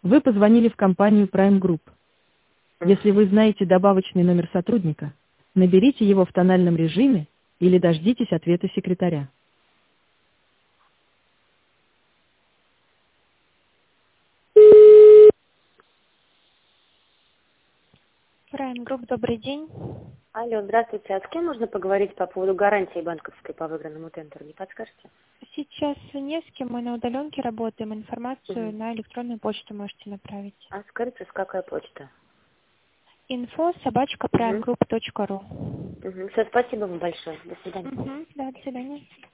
Вы позвонили в компанию Prime Group. Если вы знаете добавочный номер сотрудника, наберите его в тональном режиме или дождитесь ответа секретаря. Prime Group, добрый день. Алло, здравствуйте. А с кем можно поговорить по поводу гарантии банковской по выигранному тендеру? Не подскажете? Сейчас не с кем, мы на удаленке работаем, информацию Мгм. на электронную почту можете направить. А скажите, с какая почта? info@primegroup.ru. Все, спасибо вам большое. До свидания. Да, до свидания.